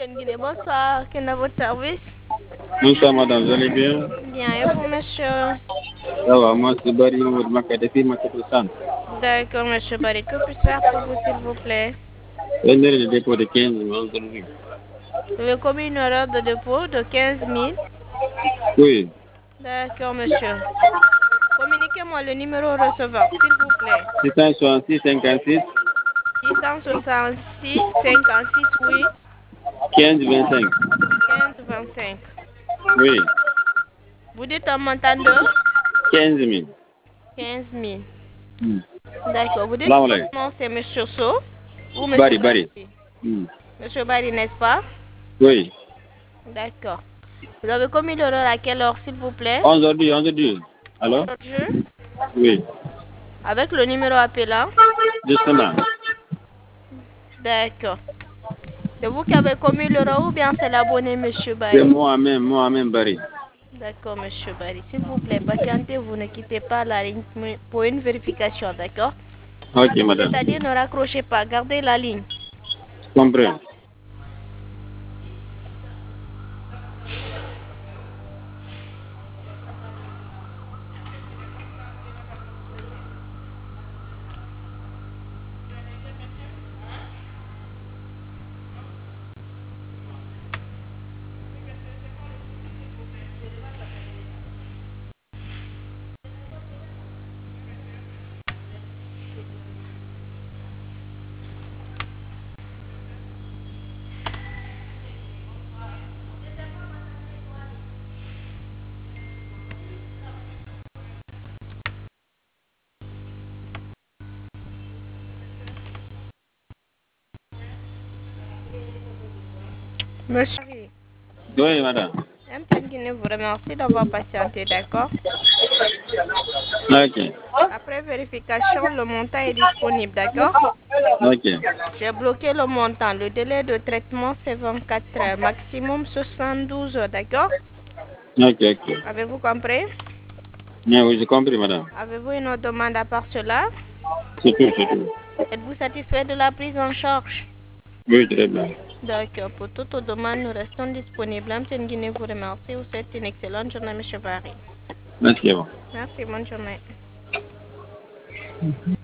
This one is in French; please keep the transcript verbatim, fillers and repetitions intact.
Guinée, bonsoir. Quel est votre service? Bonsoir madame, vous allez bien? Bien, et vous, monsieur? Ça va, moi c'est Barry Mohamed Makadef, Makadef Centre. D'accord, monsieur Barry. Que puis-je faire pour vous, s'il vous plaît? Un heure de dépôt de quinze aujourd'hui. Vous avez commis une erreur de dépôt de quinze mille. Oui. D'accord, monsieur. Communiquez-moi le numéro recevant, s'il vous plaît. six cent soixante-six cinquante-six. six cent soixante-six cinquante-six, oui. quinze vingt-cinq. quinze vingt-cinq. Oui. Vous dites un montant de quinze mille. quinze mille. Hmm. D'accord. Vous dites Salam que alaikum. votre nom c'est monsieur So ou monsieur Barry, Barry. Barry? Hmm. Monsieur Barry, n'est-ce pas? Oui. D'accord. Vous avez commis l'erreur à quelle heure, s'il vous plaît? Aujourd'hui, aujourd'hui. Alors? Aujourd'hui. Oui. Avec le numéro appelant? Justement. D'accord. C'est vous qui avez commis l'erreur ou bien c'est l'abonné, monsieur C'est Barry? moi-même, moi-même Barry. D'accord, monsieur Barry. S'il vous plaît, patientez, vous ne quittez pas la ligne pour une vérification, d'accord? Ok madame. C'est-à-dire ne raccrochez pas, gardez la ligne. Comprends. Monsieur Barry, Oui madame. M T N Guinée vous remercie d'avoir patienté, d'accord? Ok. Après vérification, le montant est disponible, d'accord? Ok. J'ai bloqué le montant. Le délai de traitement, c'est vingt-quatre heures, maximum soixante-douze heures, d'accord? Ok, ok. Avez-vous compris? Bien, oui, j'ai compris madame. Avez-vous une autre demande à part cela? C'est tout, c'est tout. Êtes-vous satisfait de la prise en charge? Oui, très bien. D'accord. Pour toute demande, nous restons disponibles. M T N Guinée vous remercie. Vous souhaite une excellente journée, monsieur Barry. Merci à vous. Merci, bonne journée.